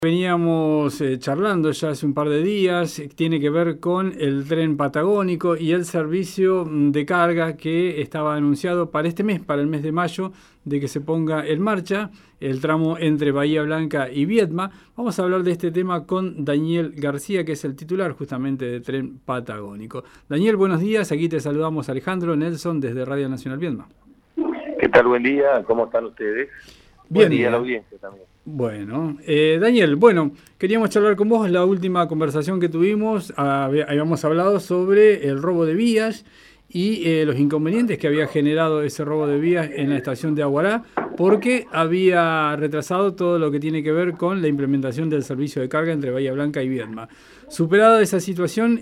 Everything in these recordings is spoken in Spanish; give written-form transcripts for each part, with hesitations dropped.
Veníamos charlando ya hace un par de días, tiene que ver con el tren patagónico y el servicio de carga que estaba anunciado para este mes, para el mes de mayo, de que se ponga en marcha el tramo entre Bahía Blanca y Viedma. Vamos a hablar de este tema con Daniel García, que es el titular justamente de Tren Patagónico. Daniel, buenos días, aquí te saludamos Alejandro Nelson desde Radio Nacional Viedma. ¿Qué tal? Buen día, ¿cómo están ustedes? Bien, Buen día a la audiencia también. Bueno, Daniel, queríamos charlar con vos. La última conversación que tuvimos, habíamos hablado sobre el robo de vías y los inconvenientes que había generado ese robo de vías en la estación de Aguará, porque había retrasado todo lo que tiene que ver con la implementación del servicio de carga entre Bahía Blanca y Viedma. Superada esa situación,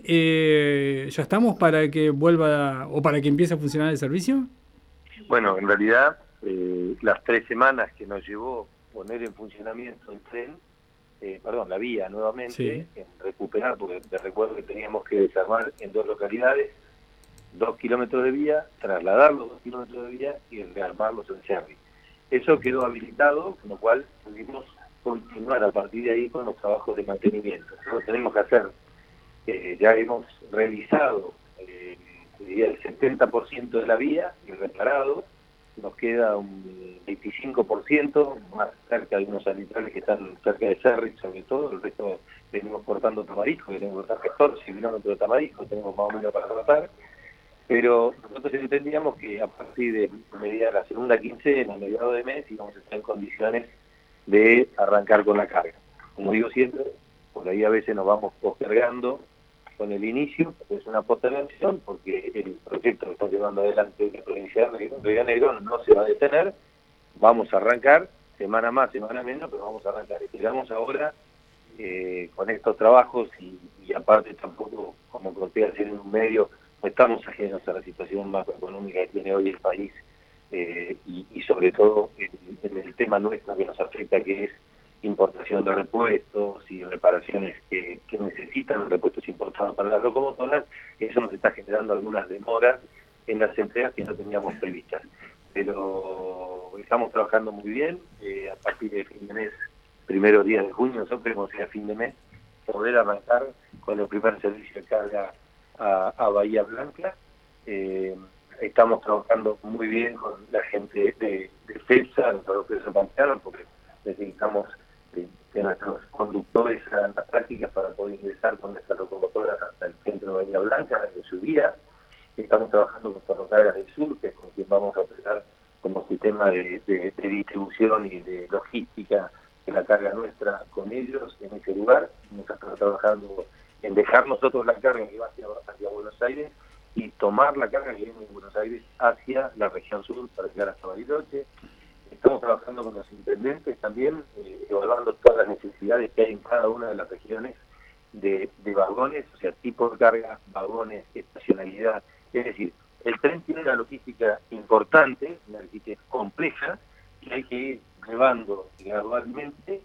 ¿ya estamos para que vuelva o para que empiece a funcionar el servicio? Bueno, en realidad, las 3 semanas que nos llevó poner en funcionamiento el tren, la vía nuevamente, Sí. en recuperar, porque te recuerdo que teníamos que desarmar en 2 localidades, 2 kilómetros de vía, trasladar los 2 kilómetros de vía y rearmarlos en Cerri. Eso quedó habilitado, con lo cual pudimos continuar a partir de ahí con los trabajos de mantenimiento. Lo tenemos que hacer, ya hemos revisado diría el 70% de la vía y reparado, nos queda un 25% más cerca de unos sanitarios que están cerca de Cerri, sobre todo. El resto venimos cortando Tamarisco, que tenemos que cortar 14 kilómetros de Tamarisco, tenemos más o menos para tratar, pero nosotros entendíamos que a partir de de la segunda quincena, a mediados de mes, íbamos a estar en condiciones de arrancar con la carga. Como digo siempre, por ahí a veces nos vamos postergando con el inicio, es una postergación, porque el proyecto que está llevando adelante la provincia de Río Negro no se va a detener. Vamos a arrancar, semana más, semana menos, pero vamos a arrancar. Llegamos ahora con estos trabajos y aparte tampoco, como conté ayer en un medio, no estamos ajenos a la situación macroeconómica que tiene hoy el país y sobre todo en el tema nuestro que nos afecta, que es importación de repuestos y reparaciones que necesitan repuestos importados para las locomotoras. Eso nos está generando algunas demoras en las entregas que no teníamos previstas. Pero estamos trabajando muy bien. A partir de fin de mes, primeros días de junio, nosotros queremos ir a fin de mes, poder arrancar con el primer servicio de carga a Bahía Blanca. Estamos trabajando muy bien con la gente de FEPSA, los de Pampeano, porque necesitamos que nuestros conductores hagan las prácticas para poder ingresar con nuestras locomotoras hasta el centro de Bahía Blanca, de su vía. Estamos trabajando con Ferrocarriles del Sur, que es con quien vamos a operar como sistema de distribución y de logística de la carga nuestra con ellos en ese lugar. Estamos trabajando en dejar nosotros la carga que va hacia Buenos Aires y tomar la carga que viene de Buenos Aires hacia la región sur para llegar hasta Bariloche. Estamos trabajando con los intendentes también, evaluando todas las necesidades que hay en cada una de las regiones de vagones, o sea, tipo de carga, vagones, estacionalidad. Es decir, el tren tiene una logística importante, una logística compleja, que hay que ir llevando gradualmente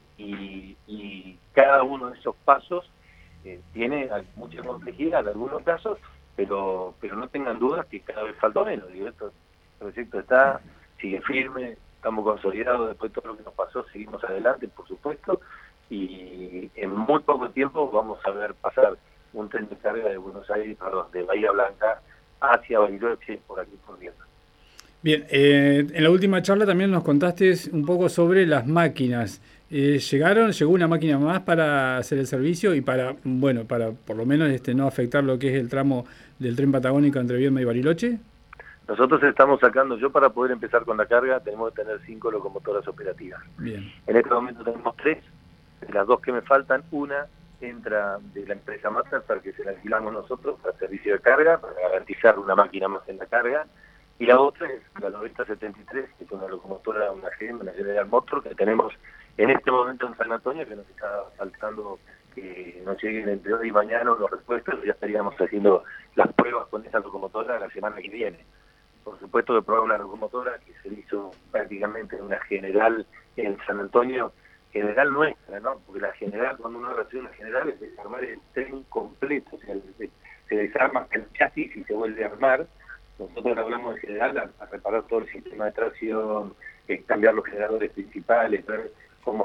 y cada uno de esos pasos tiene mucha complejidad en algunos casos, pero no tengan dudas que cada vez falta menos. Digo, el proyecto sigue firme, estamos consolidados después de todo lo que nos pasó, seguimos adelante, por supuesto, y en muy poco tiempo vamos a ver pasar un tren de carga de Bahía Blanca hacia Bariloche, por aquí por Viedma. Bien, en la última charla también nos contaste un poco sobre las máquinas. ¿Llegó una máquina más para hacer el servicio y para por lo menos no afectar lo que es el tramo del tren patagónico entre Viedma y Bariloche? Nosotros estamos sacando, para poder empezar con la carga, tenemos que tener 5 locomotoras operativas. Bien. En este momento tenemos 3, de las 2 que me faltan, una entra de la empresa Mastercard, que se la alquilamos nosotros para servicio de carga, para garantizar una máquina más en la carga, y la otra es la 9073, que es una locomotora, una GM, una General Motors, que tenemos en este momento en San Antonio, que nos está faltando que nos lleguen entre hoy y mañana los repuestos, ya estaríamos haciendo las pruebas con esa locomotora la semana que viene. Por supuesto que probar una locomotora que se hizo prácticamente una general en San Antonio, general nuestra, ¿no? Porque la general, cuando uno recibe una general, es desarmar el tren completo, o sea, se desarma el chasis y se vuelve a armar. Nosotros hablamos de general a reparar todo el sistema de tracción, cambiar los generadores principales, ver cómo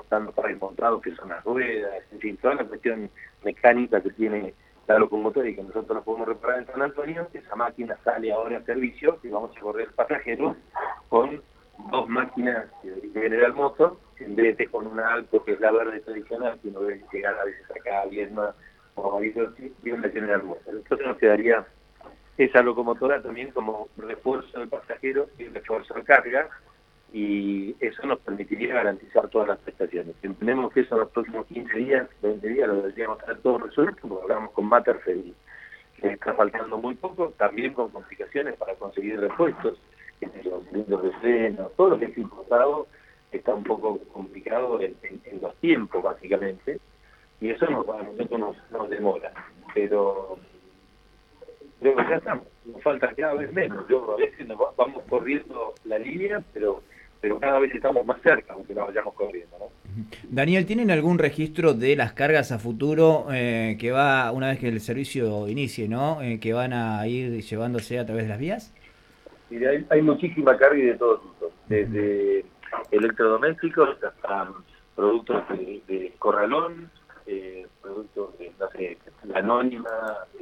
están los pares montados, que son las ruedas, en fin, toda la cuestión mecánica que tiene la locomotora y que nosotros lo podemos reparar en San Antonio. Esa máquina sale ahora a servicio y vamos a correr pasajeros con 2 máquinas de General Motors, en vez de con una Alto, que es la verde tradicional, que uno ve llegar a veces acá a Viedma o a Viedma, y una General Motors. Entonces nos quedaría esa locomotora también como refuerzo del pasajero y refuerzo de carga, y eso nos permitiría garantizar todas las prestaciones. Entendemos que eso en los próximos 15 días, 20 días, lo deberíamos tener todo resuelto, porque hablamos con Matterfeld, que está faltando muy poco, también con complicaciones para conseguir repuestos, los cilindros de freno, todo lo que es importado está un poco complicado en los tiempos, básicamente, y eso a nosotros nos demora, pero creo que ya estamos, nos falta cada vez menos. Yo a veces vamos corriendo la línea, pero cada vez estamos más cerca, aunque la vayamos corriendo, ¿no? Daniel, ¿tienen algún registro de las cargas a futuro que va, una vez que el servicio inicie, ¿no? Que van a ir llevándose a través de las vías? Mira, hay muchísima carga y de todo tipo, desde electrodomésticos hasta productos de corralón, productos de, no sé, la anónima,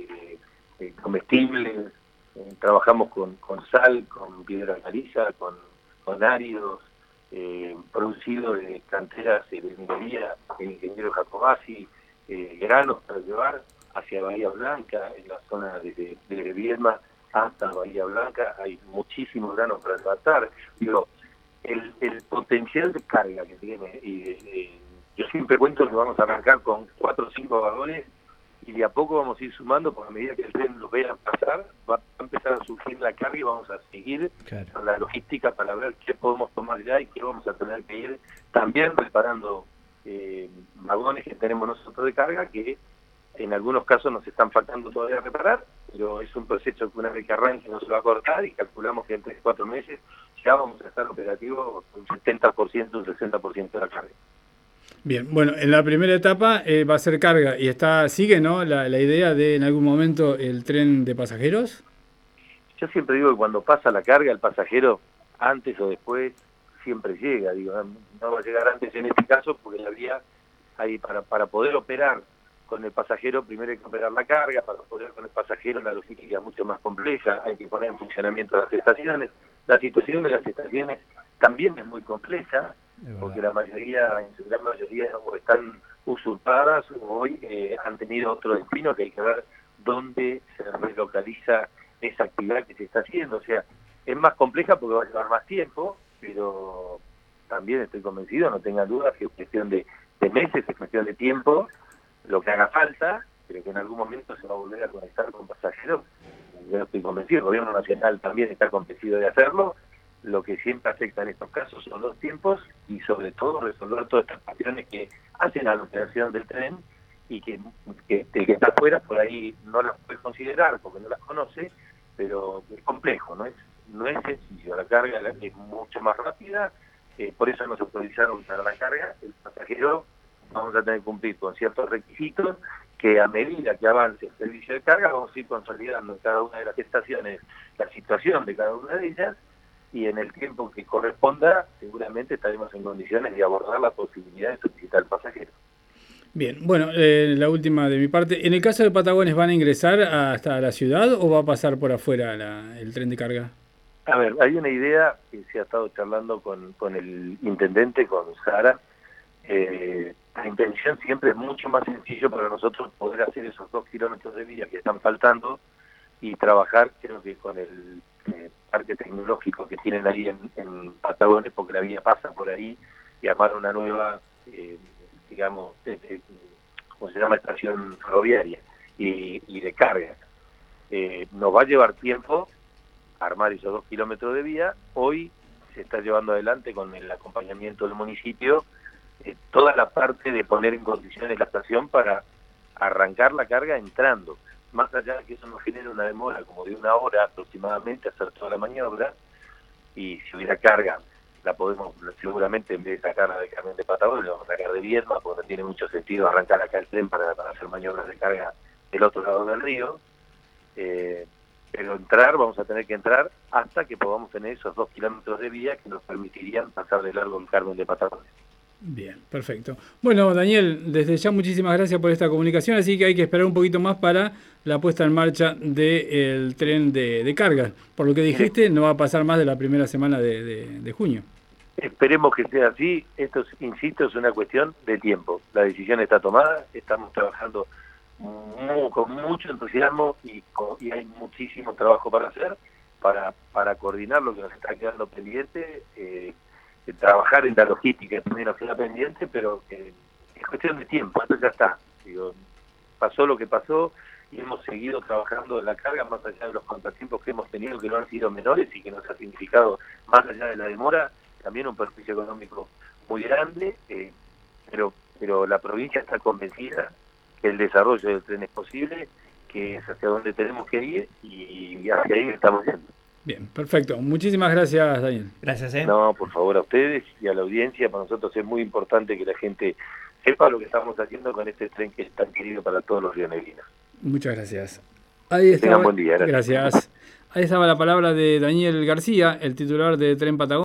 comestibles, trabajamos con sal, con piedra caliza, con áridos, producido de canteras de minería, el ingeniero Jacobasi, granos para llevar hacia Bahía Blanca, en la zona de Viedma hasta Bahía Blanca, hay muchísimos granos para tratar. Digo, el potencial de carga que tiene, yo siempre cuento que vamos a arrancar con 4 o 5 vagones, y de a poco vamos a ir sumando, porque a medida que el tren los vea pasar, va a empezar a surgir la carga y vamos a seguir con la logística para ver qué podemos tomar ya y qué vamos a tener que ir también reparando vagones que tenemos nosotros de carga, que en algunos casos nos están faltando todavía reparar, pero es un proceso que una vez que arranque no se va a cortar, y calculamos que en 3-4 meses ya vamos a estar operativos un 70%, un 60% de la carga. Bien, bueno, en la primera etapa va a ser carga y sigue, ¿no? La idea de en algún momento el tren de pasajeros. Yo siempre digo que cuando pasa la carga, el pasajero, antes o después, siempre llega. Digo, no va a llegar antes en este caso, porque la vía, hay para poder operar con el pasajero, primero hay que operar la carga. Para poder con el pasajero, la logística es mucho más compleja, hay que poner en funcionamiento las estaciones. La situación de las estaciones también es muy compleja, porque la mayoría, en su gran mayoría, o están usurpadas o hoy han tenido otro destino, que hay que ver dónde se relocaliza esa actividad que se está haciendo. O sea, es más compleja porque va a llevar más tiempo, pero también estoy convencido, no tengan dudas, que es cuestión de meses, es cuestión de tiempo, lo que haga falta, pero que en algún momento se va a volver a conectar con pasajeros. Yo estoy convencido, el gobierno nacional también está convencido de hacerlo. Lo que siempre afecta en estos casos son los tiempos y sobre todo resolver todas estas cuestiones que hacen a la operación del tren, y que el que está afuera por ahí no las puede considerar porque no las conoce, pero es complejo, no es sencillo. La carga es mucho más rápida, por eso nos autorizaron para la carga. El pasajero vamos a tener que cumplir con ciertos requisitos que a medida que avance el servicio de carga vamos a ir consolidando en cada una de las estaciones la situación de cada una de ellas, y en el tiempo que corresponda seguramente estaremos en condiciones de abordar la posibilidad de solicitar al pasajero. Bien, bueno, la última de mi parte. En el caso de Patagones, ¿van a ingresar hasta la ciudad o va a pasar por afuera el tren de carga? A ver, hay una idea que se ha estado charlando con el intendente, con Sara. La intención siempre es mucho más sencillo para nosotros poder hacer esos 2 kilómetros de vía que están faltando y trabajar, creo que con el parque tecnológico que tienen ahí en Patagones, porque la vía pasa por ahí, y armar una nueva, digamos, ¿cómo se llama?, estación ferroviaria y de carga. Nos va a llevar tiempo armar esos 2 kilómetros de vía. Hoy se está llevando adelante con el acompañamiento del municipio toda la parte de poner en condiciones la estación para arrancar la carga entrando. Más allá de que eso nos genere una demora como de 1 hora aproximadamente, hacer toda la maniobra, y si hubiera carga, la podemos seguramente, en vez de sacarla de Carmen de Patagones, la vamos a sacar de Viedma, porque no tiene mucho sentido arrancar acá el tren para hacer maniobras de carga del otro lado del río. Pero vamos a tener que entrar hasta que podamos tener esos 2 kilómetros de vía que nos permitirían pasar de largo en Carmen de Patagones. Bien, perfecto. Bueno, Daniel, desde ya muchísimas gracias por esta comunicación, así que hay que esperar un poquito más para la puesta en marcha del tren de carga. Por lo que Mire, dijiste, no va a pasar más de la primera semana de junio. esperemos que sea así. Esto, insisto, es una cuestión de tiempo. La decisión está tomada, estamos trabajando con mucho entusiasmo y hay muchísimo trabajo para hacer, para coordinar lo que nos está quedando pendiente, trabajar en la logística también nos queda pendiente, pero es cuestión de tiempo, esto ya está. Digo, pasó lo que pasó y hemos seguido trabajando en la carga más allá de los contratiempos que hemos tenido, que no han sido menores y que nos ha significado, más allá de la demora, también un perjuicio económico muy grande, pero la provincia está convencida que el desarrollo del tren es posible, que es hacia donde tenemos que ir y hacia ahí estamos yendo. Bien, perfecto. Muchísimas gracias, Daniel. Gracias, No, por favor, a ustedes y a la audiencia. Para nosotros es muy importante que la gente sepa lo que estamos haciendo con este tren que es tan querido para todos los rionegrinos. Muchas gracias. Ahí Que tengan estaba, buen día. Gracias. gracias. Ahí estaba la palabra de Daniel García, el titular de Tren Patagonia.